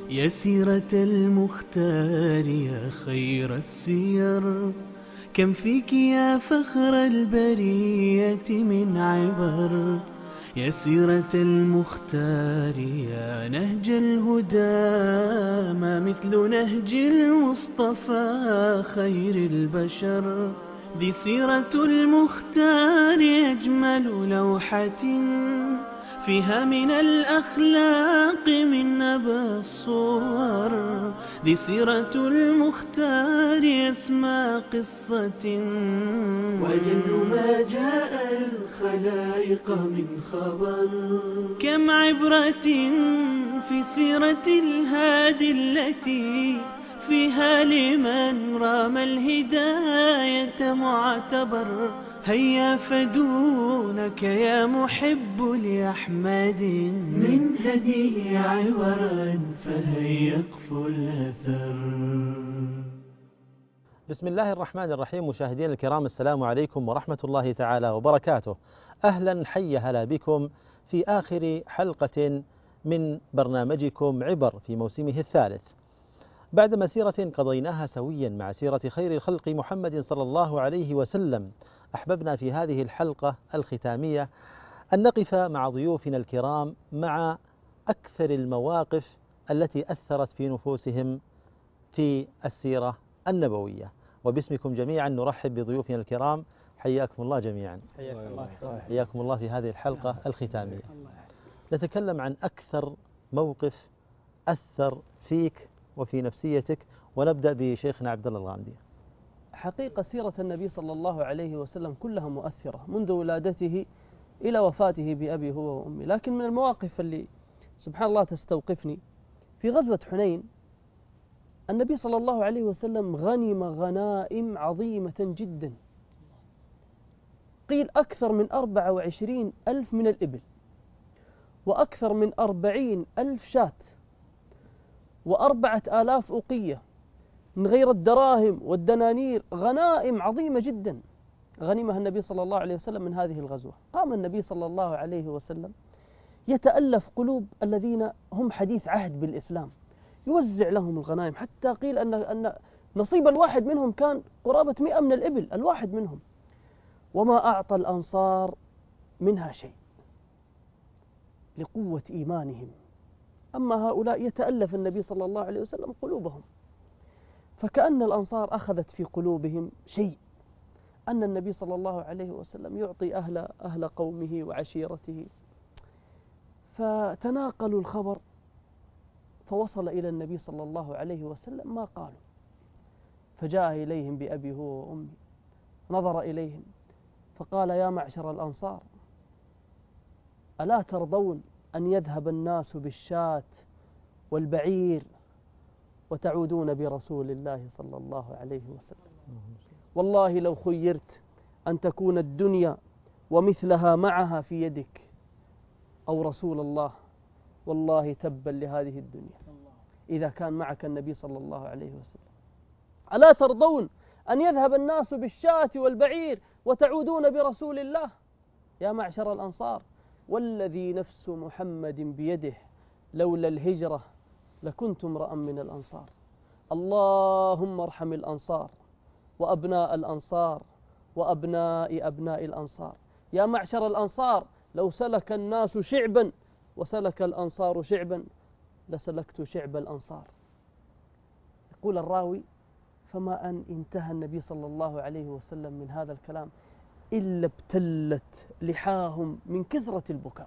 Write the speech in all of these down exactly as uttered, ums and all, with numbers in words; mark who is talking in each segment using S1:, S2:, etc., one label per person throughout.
S1: يا سيرة المختار يا خير السير، كم فيك يا فخر البرية من عبر. يا سيرة المختار يا نهج الهدى، ما مثل نهج المصطفى خير البشر. دي سيرة المختار أجمل لوحة، فيها من الأخلاق من أبى الصور. دي سيرة المختار أسمى قصة، وجل ما جاء الخلائق من خبر. كم عبرة في سيرة الهادي التي فيها لمن رام الهداية معتبر. هيا فدونك يا محب لأحمد، من هديه عبرا فهيا اقفو الأثر.
S2: بسم الله الرحمن الرحيم. مشاهدينا الكرام، السلام عليكم ورحمة الله تعالى وبركاته. أهلا حي هلا بكم في آخر حلقة من برنامجكم عبر في موسمه الثالث، بعد مسيرة قضيناها سويا مع سيرة خير الخلق محمد صلى الله عليه وسلم. أحببنا في هذه الحلقة الختامية أن نقف مع ضيوفنا الكرام مع أكثر المواقف التي أثرت في نفوسهم في السيرة النبوية. وباسمكم جميعا نرحب بضيوفنا الكرام، حياكم الله جميعا.
S3: حياكم الله.
S2: حياكم الله في هذه الحلقة الختامية. نتكلم عن أكثر موقف أثر فيك وفي نفسيتك، ونبدأ بشيخنا عبد الله الغامدي.
S3: حقيقة سيرة النبي صلى الله عليه وسلم كلها مؤثرة منذ ولادته إلى وفاته بأبي هو وأمي، لكن من المواقف اللي سبحان الله تستوقفني في غزوة حنين، النبي صلى الله عليه وسلم غنم غنائم عظيمة جدا، قيل أكثر من أربعة وعشرين ألف من الإبل، وأكثر من أربعين ألف شاة، وأربعة آلاف أوقية من غير الدراهم والدنانير. غنائم عظيمة جدا غنمها النبي صلى الله عليه وسلم من هذه الغزوة. قام النبي صلى الله عليه وسلم يتألف قلوب الذين هم حديث عهد بالإسلام، يوزع لهم الغنائم، حتى قيل أن أن نصيب الواحد منهم كان قرابة مئة من الإبل الواحد منهم، وما أعطى الأنصار منها شيء لقوة إيمانهم. أما هؤلاء يتألف النبي صلى الله عليه وسلم قلوبهم، فكأن الأنصار أخذت في قلوبهم شيء، أن النبي صلى الله عليه وسلم يعطي أهل أهل قومه وعشيرته، فتناقلوا الخبر فوصل إلى النبي صلى الله عليه وسلم ما قالوا، فجاء إليهم بأبي هو وأمي، نظر إليهم فقال: يا معشر الأنصار، ألا ترضون أن يذهب الناس بالشاة والبعير وتعودون برسول الله صلى الله عليه وسلم؟ والله لو خيرت أن تكون الدنيا ومثلها معها في يدك أو رسول الله، والله تبا لهذه الدنيا إذا كان معك النبي صلى الله عليه وسلم. ألا ترضون أن يذهب الناس بالشاة والبعير وتعودون برسول الله؟ يا معشر الأنصار، والذي نفس محمد بيده لولا الهجرة لكنت امرأ من الأنصار. اللهم ارحم الأنصار وأبناء الأنصار وأبناء أبناء الأنصار. يا معشر الأنصار، لو سلك الناس شعبا وسلك الأنصار شعبا لسلكت شعب الأنصار. يقول الراوي: فما أن انتهى النبي صلى الله عليه وسلم من هذا الكلام إلا ابتلت لحاهم من كثرة البكاء،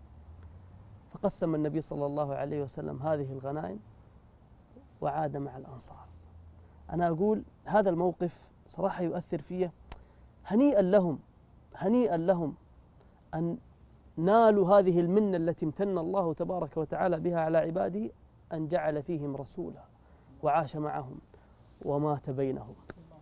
S3: فقسم النبي صلى الله عليه وسلم هذه الغنائم وعاد مع الأنصار. أنا أقول هذا الموقف صراحة يؤثر فيه. هنيئا لهم هنيئا لهم أن نالوا هذه المنة التي امتن الله تبارك وتعالى بها على عباده، أن جعل فيهم رسولا وعاش معهم ومات بينهم.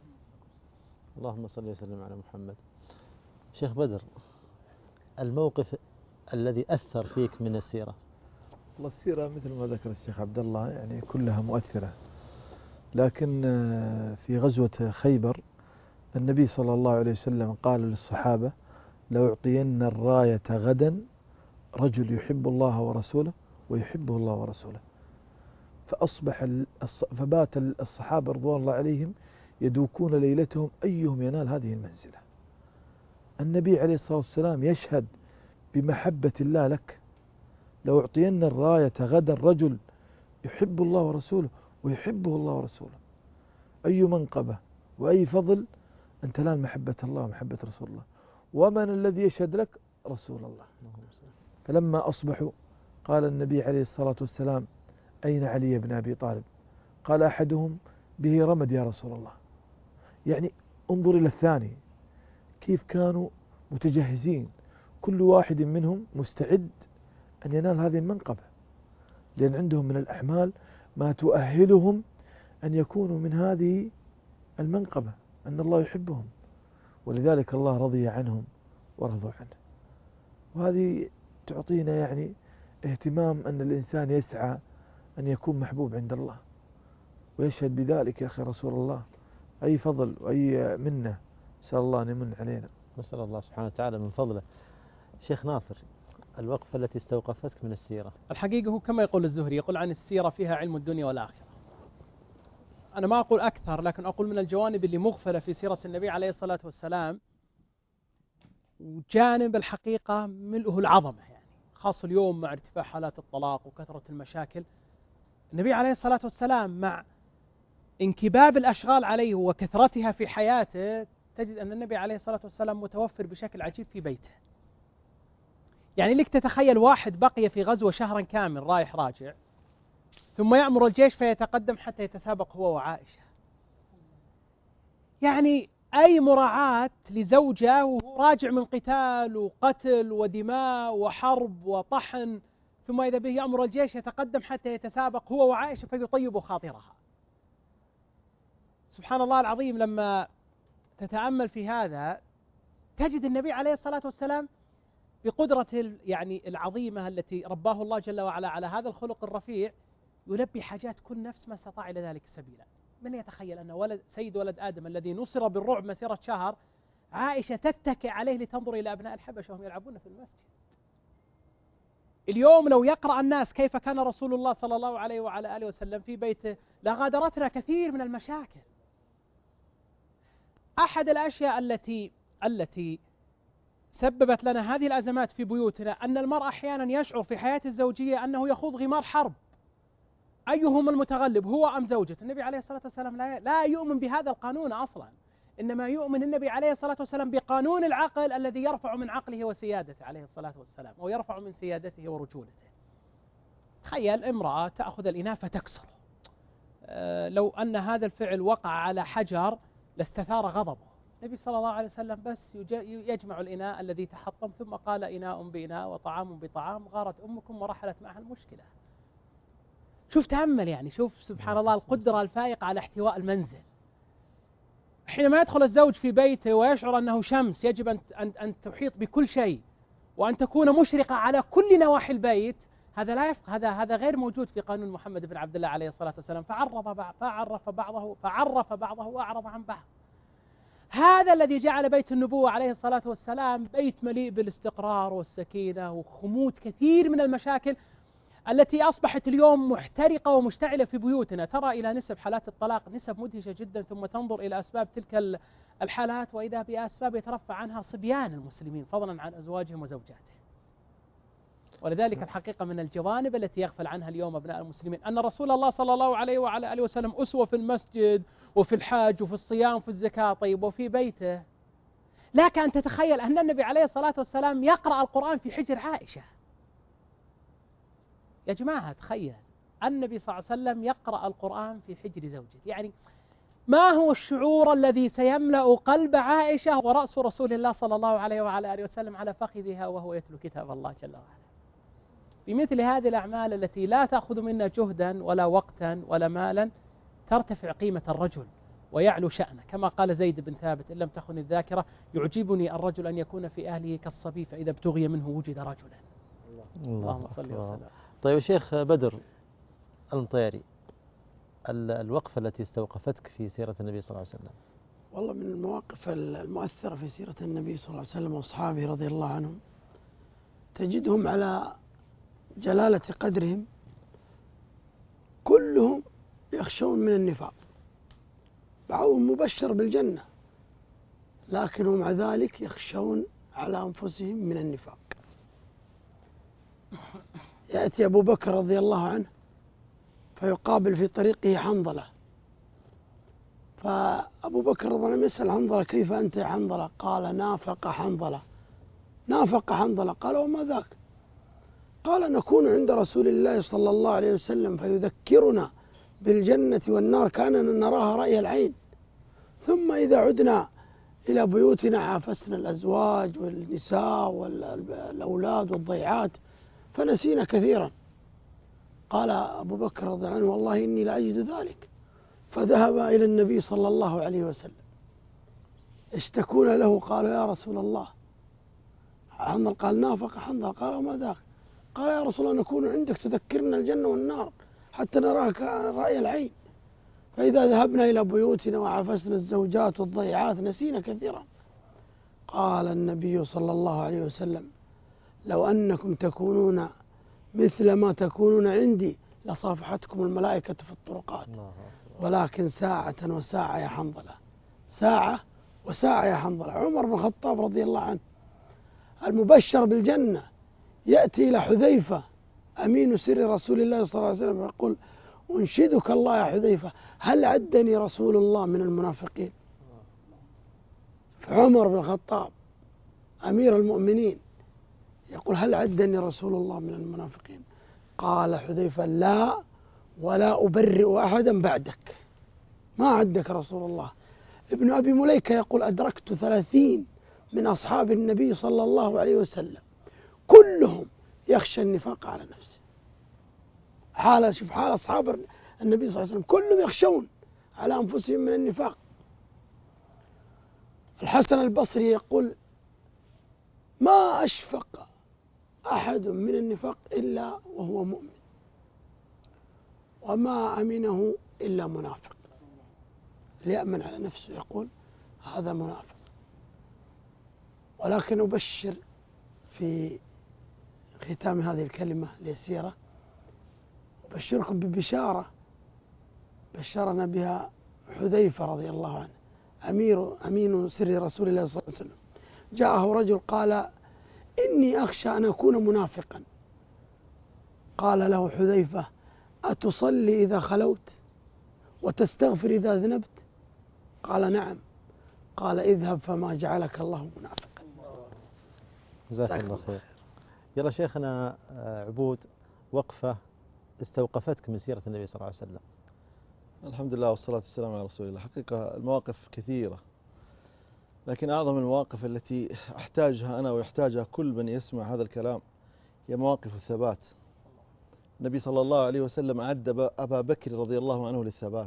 S2: اللهم صل وسلم على محمد. شيخ بدر، الموقف الذي أثر فيك من السيرة؟
S4: والله السيرة مثل ما ذكر الشيخ عبد الله يعني كلها مؤثرة، لكن في غزوة خيبر النبي صلى الله عليه وسلم قال للصحابة: لأعطين الراية غدا رجل يحب الله ورسوله ويحبه الله ورسوله. فأصبح فبات الصحابة رضوان الله عليهم يدوكون ليلتهم أيهم ينال هذه المنزلة. النبي عليه الصلاة والسلام يشهد بمحبة الله لك. لو أعطينا الراية غدا رجل يحب الله ورسوله ويحبه الله ورسوله، أي منقبة وأي فضل أن تنال محبة الله ومحبة رسول الله. ومن الذي يشهد لك؟ رسول الله. فلما أصبحوا قال النبي عليه الصلاة والسلام: أين علي بن أبي طالب؟ قال أحدهم: به رمد يا رسول الله. يعني انظر إلى الثاني كيف كانوا متجهزين، كل واحد منهم مستعد أن ينال هذه المنقبة، لأن عندهم من الأعمال ما تؤهلهم أن يكونوا من هذه المنقبة، أن الله يحبهم، ولذلك الله رضي عنهم ورضوا عنه. وهذه تعطينا يعني اهتمام أن الإنسان يسعى أن يكون محبوب عند الله، ويشهد بذلك يا أخي رسول الله. أي فضل وأي منة، نسأل الله أن يمن علينا.
S2: نسأل الله سبحانه وتعالى من فضله. شيخ ناصر، الوقفة التي استوقفتك من السيرة؟
S3: الحقيقة هو كما يقول الزهري، يقول عن السيرة فيها علم الدنيا والآخرة. أنا ما أقول أكثر، لكن أقول من الجوانب اللي مغفلة في سيرة النبي عليه الصلاة والسلام، وجانب الحقيقة ملؤه العظمة، يعني خاص اليوم مع ارتفاع حالات الطلاق وكثرة المشاكل. النبي عليه الصلاة والسلام مع انكباب الأشغال عليه وكثرتها في حياته، تجد أن النبي عليه الصلاة والسلام متوفر بشكل عجيب في بيته. يعني لك تتخيل واحد بقي في غزوة شهرا كامل رايح راجع، ثم يأمر الجيش فيتقدم حتى يتسابق هو وعائشة. يعني أي مراعاة لزوجة وهو راجع من قتال وقتل ودماء وحرب وطحن، ثم إذا به يأمر الجيش يتقدم حتى يتسابق هو وعائشة فيطيب خاطرها. سبحان الله العظيم، لما تتأمل في هذا تجد النبي عليه الصلاة والسلام بقدرة يعني العظيمة التي رباه الله جل وعلا على هذا الخلق الرفيع يلبي حاجات كل نفس ما استطاع إلى ذلك سبيلا. من يتخيل أن ولد سيد ولد آدم الذي نصر بالرعب مسيرة شهر، عائشة تتكئ عليه لتنظر إلى أبناء الحبشة وهم يلعبون في المسجد. اليوم لو يقرأ الناس كيف كان رسول الله صلى الله عليه وعلى آله وسلم في بيته لغادرتنا كثير من المشاكل. أحد الأشياء التي التي سببت لنا هذه الأزمات في بيوتنا أن المرء أحيانا يشعر في حياته الزوجية أنه يخوض غمار حرب، أيهما المتغلب هو أم زوجته. النبي عليه الصلاة والسلام لا لا يؤمن بهذا القانون أصلا، إنما يؤمن النبي عليه الصلاة والسلام بقانون العقل الذي يرفع من عقله وسيادته عليه الصلاة والسلام، ويرفع من سيادته ورجولته. تخيل امرأة تأخذ الإناء فتكسره، أه لو أن هذا الفعل وقع على حجر لاستثار غضبه. النبي صلى الله عليه وسلم بس يجمع الإناء الذي تحطم، ثم قال: إناء بإناء وطعام بطعام، غارت أمكم ورحلت معها المشكلة. شوف تأمل، يعني شوف سبحان الله القدرة الفائقة على احتواء المنزل. حينما يدخل الزوج في بيته ويشعر أنه شمس يجب أن أن تحيط بكل شيء وأن تكون مشرقة على كل نواحي البيت، هذا لا يفق هذا هذا غير موجود في قانون محمد بن عبد الله عليه الصلاة والسلام. فعرف بعض فعرف بعضه فعرف بعضه وأعرض عن بعض. هذا الذي جعل بيت النبوة عليه الصلاة والسلام بيت مليء بالاستقرار والسكينة وخمود كثير من المشاكل التي أصبحت اليوم محترقة ومشتعلة في بيوتنا. ترى إلى نسب حالات الطلاق نسب مدهشة جدا، ثم تنظر إلى أسباب تلك الحالات وإذا بأسباب يترفع عنها صبيان المسلمين فضلا عن أزواجهم وزوجاتهم. ولذلك الحقيقة من الجوانب التي يغفل عنها اليوم أبناء المسلمين أن رسول الله صلى الله عليه وعلى آله وسلم أسوة في المسجد وفي الحج وفي الصيام وفي الزكاة، طيب وفي بيته. لك أن تتخيل أن النبي عليه الصلاة والسلام يقرأ القرآن في حجر عائشة. يا جماعة تخيل النبي صلى الله عليه وسلم يقرأ القرآن في حجر زوجه، يعني ما هو الشعور الذي سيملأ قلب عائشة ورأس رسول الله صلى الله عليه وعلى آله وسلم على فخذها وهو يتلو كتاب الله جل وعلا. بمثل هذه الأعمال التي لا تأخذ منا جهدا ولا وقتا ولا مالا ترتفع قيمة الرجل ويعلو شأنه، كما قال زيد بن ثابت: إن لم تخن الذاكرة يعجبني الرجل أن يكون في أهله كالصبي فإذا ابتغي منه وجد رجلا. اللهم صل وسلم.
S2: طيب شيخ بدر المطيري، الوقفة التي استوقفتك في سيرة النبي صلى الله عليه وسلم؟
S5: والله من المواقف المؤثرة في سيرة النبي صلى الله عليه وسلم وأصحابه رضي الله عنهم تجدهم على جلالة قدرهم كلهم يخشون من النفاق، بعضهم مبشر بالجنة لكنهم مع ذلك يخشون على أنفسهم من النفاق. يأتي أبو بكر رضي الله عنه فيقابل في طريقه حنظلة، فأبو بكر رضي الله عنه يسأل حنظلة: كيف أنت يا حنظلة؟ قال: نافق حنظلة. نافق حنظلة. قال: وما ذاك؟ قال: نكون عند رسول الله صلى الله عليه وسلم فيذكرنا بالجنة والنار كأننا نراها رأي العين، ثم إذا عدنا إلى بيوتنا عافسنا الأزواج والنساء والأولاد والضيعات فنسينا كثيرا. قال أبو بكر رضي الله عنه: والله إني لأجد ذلك. فذهب إلى النبي صلى الله عليه وسلم اشتكون له، قالوا: يا رسول الله. حنظل قال: نافق حنظل. قال: وما ذاك؟ قال: يا رسول الله نكون عندك تذكرنا الجنة والنار حتى نراها كرأي العين، فإذا ذهبنا إلى بيوتنا وعافسنا الزوجات والضيعات نسينا كثيرا. قال النبي صلى الله عليه وسلم: لو أنكم تكونون مثل ما تكونون عندي لصافحتكم الملائكة في الطرقات، ولكن ساعة وساعة يا حنظلة، ساعة وساعة يا حنظلة. عمر بن الخطاب رضي الله عنه المبشر بالجنة يأتي إلى حذيفة أمين سر رسول الله صلى الله عليه وسلم ويقول: أنشدك الله يا حذيفة، هل عدني رسول الله من المنافقين؟ فعمر بن الخطاب أمير المؤمنين يقول: هل عدني رسول الله من المنافقين؟ قال حذيفة: لا، ولا أبرئ أحدا بعدك، ما عدك رسول الله. ابن أبي مليكة يقول: أدركت ثلاثين من أصحاب النبي صلى الله عليه وسلم كلهم يخشى النفاق على نفسه. حال شوف حال أصحاب النبي صلى الله عليه وسلم كلهم يخشون على أنفسهم من النفاق. الحسن البصري يقول: ما أشفق أحد من النفاق إلا وهو مؤمن، وما أمنه إلا منافق. ليأمن على نفسه يقول هذا منافق. ولكن أبشر في ختام هذه الكلمة اليسيرة، أبشركم ببشارة بشرنا بها حذيفة رضي الله عنه أمير أمين سر رسول الله صلى الله عليه وسلم. جاءه رجل قال: إني أخشى أن أكون منافقا. قال له حذيفة: أتصلي إذا خلوت وتستغفر إذا ذنبت؟ قال: نعم. قال: اذهب فما جعلك الله منافقا.
S2: جزاك الله خير. يلا شيخنا عبود، وقفة استوقفتك من سيرة النبي صلى الله عليه وسلم.
S4: الحمد لله والصلاة والسلام على رسول الله. حقيقة المواقف كثيرة، لكن أعظم المواقف التي أحتاجها أنا ويحتاجها كل من يسمع هذا الكلام هي مواقف الثبات. النبي صلى الله عليه وسلم أعد أبا بكر رضي الله عنه للثبات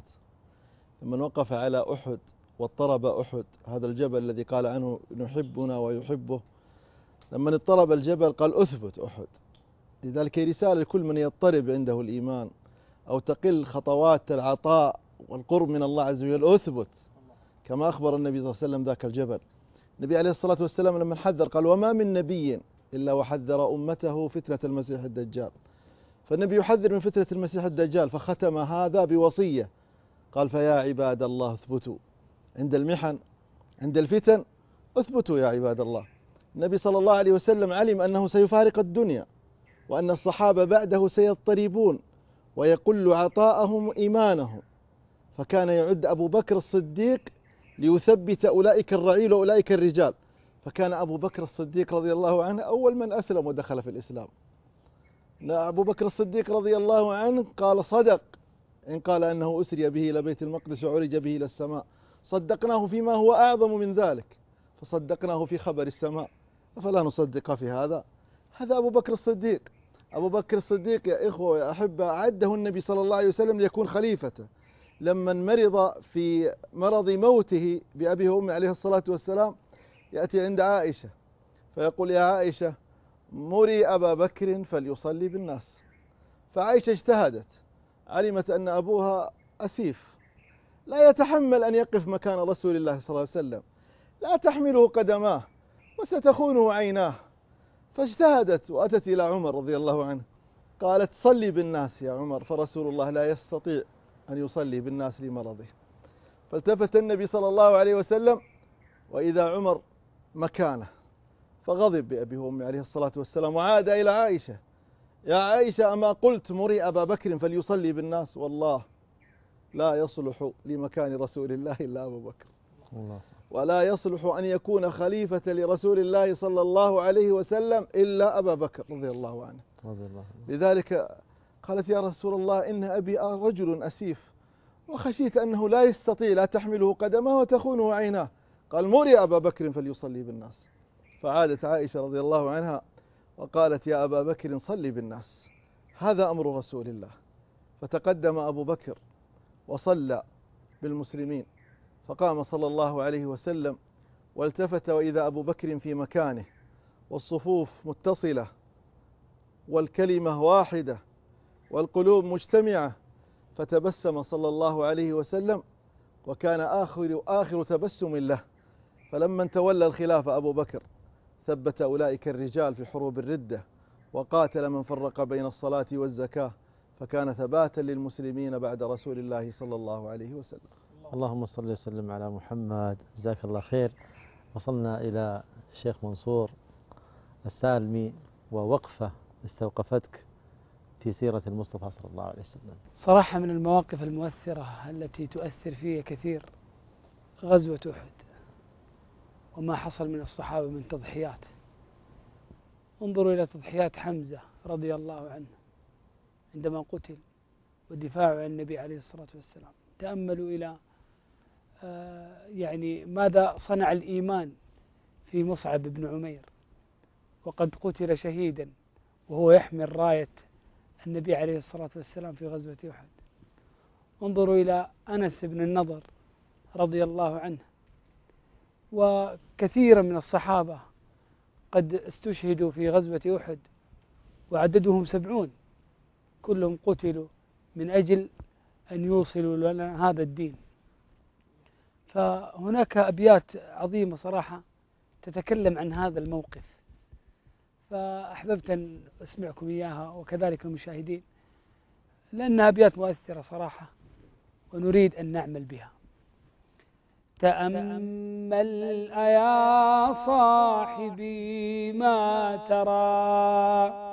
S4: لما وقف على أحد واضطرب أحد، هذا الجبل الذي قال عنه نحبنا ويحبه، لما اضطرب الجبل قال: أثبت أحد. لذلك رسالة لكل من يضطرب عنده الإيمان أو تقل خطوات العطاء والقرب من الله عز وجل: أثبت، كما أخبر النبي صلى الله عليه وسلم ذاك الجبل. النبي عليه الصلاة والسلام لما حذر قال: وما من نبي إلا وحذر أمته فتنة المسيح الدجال. فالنبي يحذر من فتنة المسيح الدجال، فختم هذا بوصية قال: فيا عباد الله اثبتوا عند المحن عند الفتن، اثبتوا يا عباد الله. النبي صلى الله عليه وسلم علم أنه سيفارق الدنيا وأن الصحابة بعده سيضطربون ويقل عطاءهم إيمانهم، فكان يعد أبو بكر الصديق ليثبت أولئك الرعيل وأولئك الرجال. فكان أبو بكر الصديق رضي الله عنه أول من أسلم ودخل في الإسلام. أبو بكر الصديق رضي الله عنه قال: صدق إن قال أنه أسري به إلى بيت المقدس وعرج به إلى السماء، صدقناه فيما هو أعظم من ذلك، فصدقناه في خبر السماء، فلا نصدق في هذا. هذا أبو بكر الصديق. أبو بكر الصديق يا إخوة يا أحبة عده النبي صلى الله عليه وسلم ليكون خليفته. لما مرض في مرض موته بأبيه وأمه عليه الصلاة والسلام، يأتي عند عائشة فيقول: يا عائشة مري أبا بكر فليصلي بالناس. فعائشة اجتهدت، علمت أن أبوها أسيف لا يتحمل أن يقف مكان رسول الله صلى الله عليه وسلم، لا تحمله قدماه وستخونه عيناه، فاجتهدت وأتت إلى عمر رضي الله عنه
S6: قالت صلي بالناس يا عمر، فرسول الله لا يستطيع أن يصلي بالناس لمرضه. فالتفت النبي صلى الله عليه وسلم وإذا عمر مكانه، فغضب بأبيه وأمي عليه الصلاة والسلام، وعاد إلى عائشة: يا عائشة أما قلت مري أبا بكر فليصلي بالناس؟ والله لا يصلح لمكان رسول الله إلا أبو بكر، الله. ولا يصلح أن يكون خليفة لرسول الله صلى الله عليه وسلم إلا أبا بكر رضي الله عنه. رضي الله عنه. لذلك قالت: يا رسول الله إن أبي رجل أسيف، وخشيت أنه لا يستطيع، لا تحمله قدمه وتخونه عيناه. قال: مري أبا بكر فليصلي بالناس. فعادت عائشة رضي الله عنها وقالت: يا أبا بكر صلي بالناس، هذا أمر رسول الله. فتقدم أبو بكر وصلى بالمسلمين، فقام صلى الله عليه وسلم والتفت وإذا أبو بكر في مكانه والصفوف متصلة والكلمة واحدة والقلوب مجتمعة، فتبسم صلى الله عليه وسلم وكان آخر, آخر تبسم له. فلما تولى الخلافة أبو بكر ثبت أولئك الرجال في حروب الردة وقاتل من فرق بين الصلاة والزكاة، فكان ثباتا للمسلمين بعد رسول الله صلى الله عليه وسلم.
S2: اللهم صل وسلم على محمد. جزاك الله خير. وصلنا إلى الشيخ منصور السالمي ووقفة استوقفتك في سيرة المصطفى صلى الله عليه وسلم.
S5: صراحة من المواقف المؤثرة التي تؤثر في كثير غزوة أحد وما حصل من الصحابة من تضحيات. انظروا إلى تضحيات حمزة رضي الله عنه عندما قتل ودفاعه عن النبي عليه الصلاة والسلام. تأملوا إلى آه يعني ماذا صنع الإيمان في مصعب بن عمير وقد قتل شهيدا وهو يحمل راية النبي عليه الصلاة والسلام في غزوة أحد. انظروا إلى أنس بن النضر رضي الله عنه وكثيرا من الصحابة قد استشهدوا في غزوة أحد وعددهم سبعون، كلهم قتلوا من أجل أن يوصلوا لنا هذا الدين. فهناك أبيات عظيمة صراحة تتكلم عن هذا الموقف، فأحببت أن أسمعكم إياها وكذلك المشاهدين، لأنها أبيات مؤثرة صراحة ونريد أن نعمل بها. تأمل يا صاحبي ما ترى،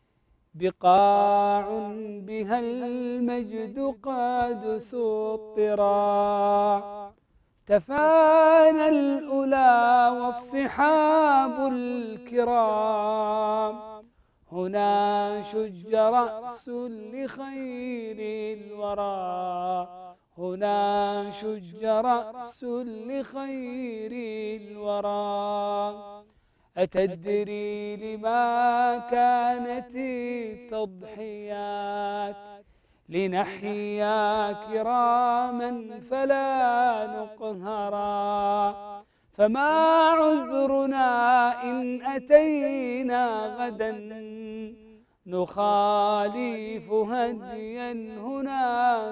S5: بقاع بها المجد قد سطرا، تفانى الأولى والصحاب الكرام، هنا شج رأس لخير الورى، هنا شج رأس لخير الورى. أتدري لما كانت التضحيات؟ لنحيا كراما فلا نقهرا، فما عذرنا إن أتينا غدا نخالف هديا هنا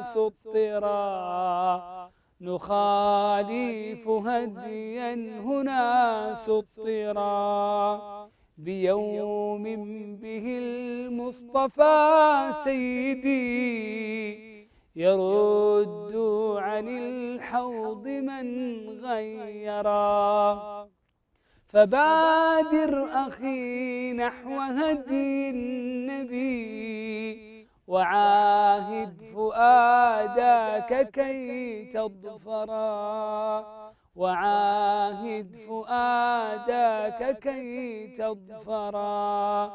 S5: سطرا، نخالف هديا هنا سطرا، بيوم به المصطفى سيدي يرد عن الحوض من غيرا. فبادر أخي نحو هدي النبي، وعاهد فؤادك كي تظفرا، وعاهد فؤادك كي تظفرا،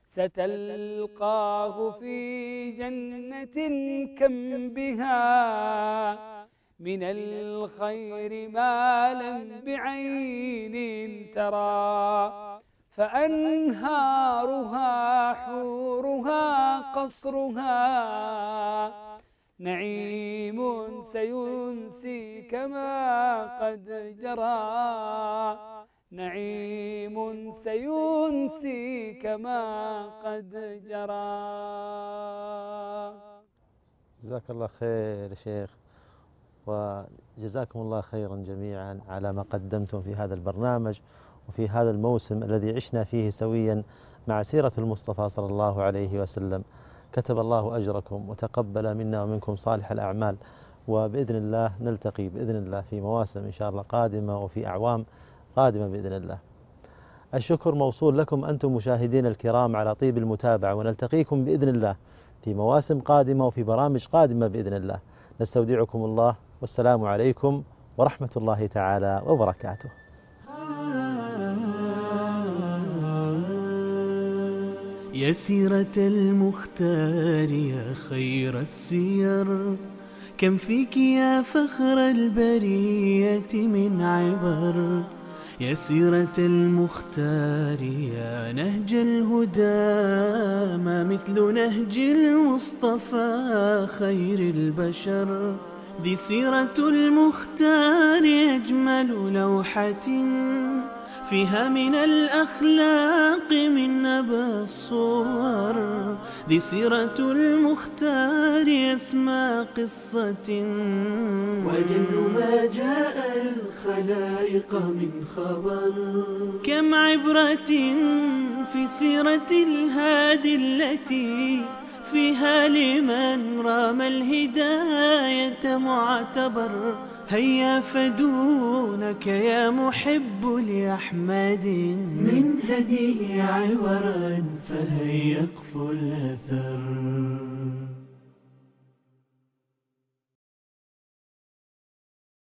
S5: ستلقاه في جنة كم بها من الخير ما لم بعين ترى، فأنهارها حورها قصرها، نعيم سينسي كما قد جرى، نعيم سينسي كما قد جرى.
S2: جزاك الله خير يا شيخ، وجزاكم الله خيرا جميعا على ما قدمتم في هذا البرنامج وفي هذا الموسم الذي عشنا فيه سويا مع سيرة المصطفى صلى الله عليه وسلم. كتب الله أجركم وتقبل منا ومنكم صالح الأعمال، وبإذن الله نلتقي بإذن الله في مواسم إن شاء الله قادمة وفي أعوام قادمة بإذن الله. الشكر موصول لكم أنتم مشاهدين الكرام على طيب المتابعة، ونلتقيكم بإذن الله في مواسم قادمة وفي برامج قادمة بإذن الله. نستودعكم الله، والسلام عليكم ورحمة الله تعالى وبركاته.
S1: يا سيرة المختار يا خير السير، كم فيك يا فخر البرية من عبر. يا سيرة المختار يا نهج الهدى، ما مثل نهج المصطفى خير البشر. دي سيرة المختار أجمل لوحة، فيها من الأخلاق من أبى الصور. دي سيرة المختار أسمى قصة، وجل ما جاء الخلائق من خبر. كم عبرة في سيرة الهادي التي فيها لمن رام الهداية معتبر. هيا فدونك يا محب لأحمد، من هديه عبرا فهيا اقفل الأثر.